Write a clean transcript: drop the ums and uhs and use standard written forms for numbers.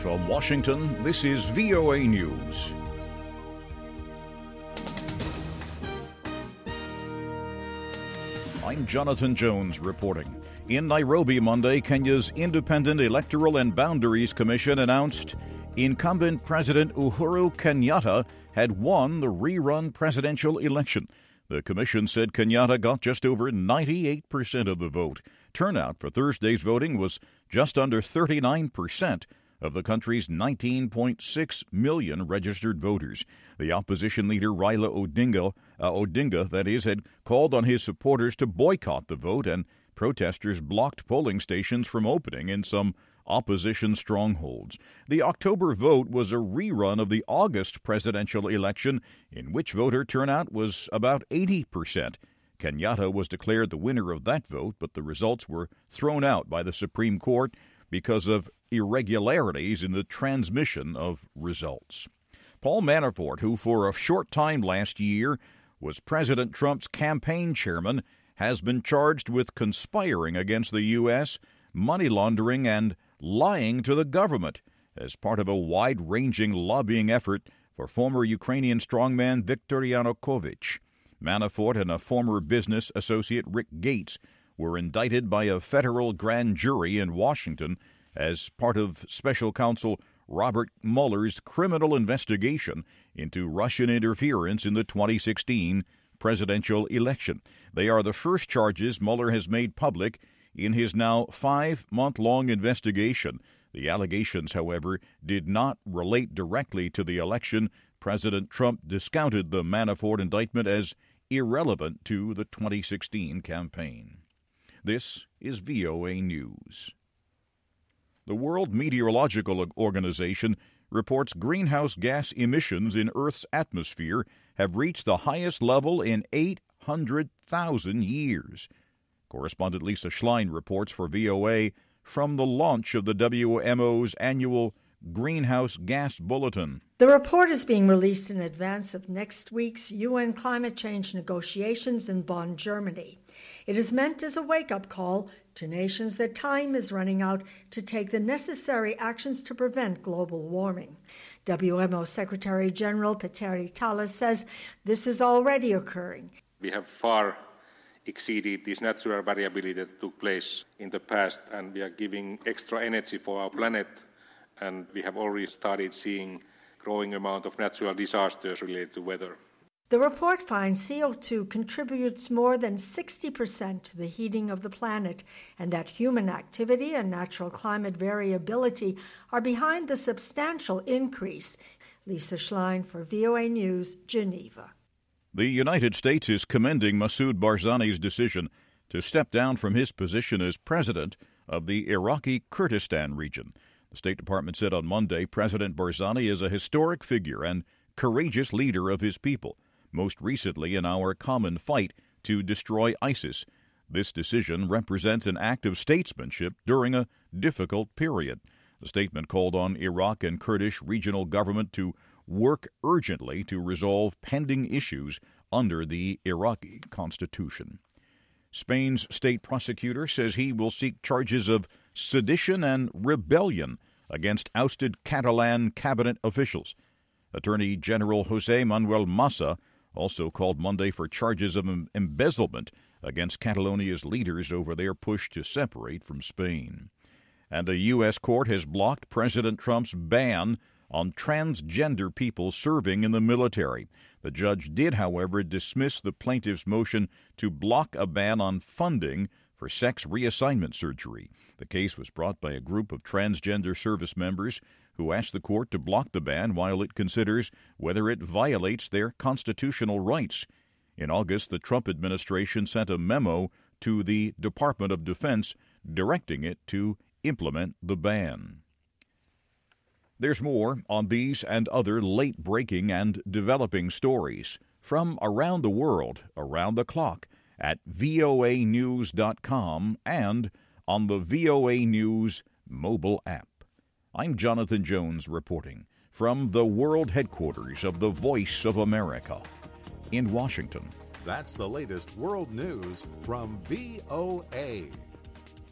From Washington, this is VOA News. I'm Jonathan Jones reporting. In Nairobi Monday, Kenya's Independent Electoral and Boundaries Commission announced incumbent President Uhuru Kenyatta had won the rerun presidential election. The commission said Kenyatta got just over 98% of the vote. Turnout for Thursday's voting was just under 39% of the country's 19.6 million registered voters. The opposition leader Raila Odinga, had called on his supporters to boycott the vote, and protesters blocked polling stations from opening in some opposition strongholds. The October vote was a rerun of the August presidential election, in which voter turnout was about 80%. Kenyatta was declared the winner of that vote, but the results were thrown out by the Supreme Court because of irregularities in the transmission of results. Paul Manafort, who for a short time last year was President Trump's campaign chairman, has been charged with conspiring against the U.S., money laundering, and lying to the government as part of a wide-ranging lobbying effort for former Ukrainian strongman Viktor Yanukovych. Manafort and a former business associate, Rick Gates, were indicted by a federal grand jury in Washington as part of special counsel Robert Mueller's criminal investigation into Russian interference in the 2016 presidential election. They are the first charges Mueller has made public in his now 5-month-long investigation. The allegations, however, did not relate directly to the election. President Trump discounted the Manafort indictment as irrelevant to the 2016 campaign. This is VOA News. The World Meteorological Organization reports greenhouse gas emissions in Earth's atmosphere have reached the highest level in 800,000 years. Correspondent Lisa Schlein reports for VOA from the launch of the WMO's annual Greenhouse Gas Bulletin. The report is being released in advance of next week's UN climate change negotiations in Bonn, Germany. It is meant as a wake-up call to nations that time is running out to take the necessary actions to prevent global warming. WMO Secretary General Petteri Tala says this is already occurring. We have far exceeded this natural variability that took place in the past, and we are giving extra energy for our planet, and we have already started seeing growing amount of natural disasters related to weather. The report finds CO2 contributes more than 60% to the heating of the planet, and that human activity and natural climate variability are behind the substantial increase. Lisa Schlein for VOA News, Geneva. The United States is commending Masoud Barzani's decision to step down from his position as president of the Iraqi Kurdistan region. The State Department said on Monday President Barzani is a historic figure and courageous leader of his people, most recently in our common fight to destroy ISIS. This decision represents an act of statesmanship during a difficult period. The statement called on Iraq and Kurdish regional government to work urgently to resolve pending issues under the Iraqi constitution. Spain's state prosecutor says he will seek charges of sedition and rebellion against ousted Catalan cabinet officials. Attorney General José Manuel Massa also called Monday for charges of embezzlement against Catalonia's leaders over their push to separate from Spain. And a U.S. court has blocked President Trump's ban on transgender people serving in the military. The judge did, however, dismiss the plaintiff's motion to block a ban on funding for sex reassignment surgery. The case was brought by a group of transgender service members who asked the court to block the ban while it considers whether it violates their constitutional rights. In August, the Trump administration sent a memo to the Department of Defense directing it to implement the ban. There's more on these and other late-breaking and developing stories from around the world, around the clock, at voanews.com and on the VOA News mobile app. I'm Jonathan Jones reporting from the world headquarters of the Voice of America in Washington. That's the latest world news from VOA.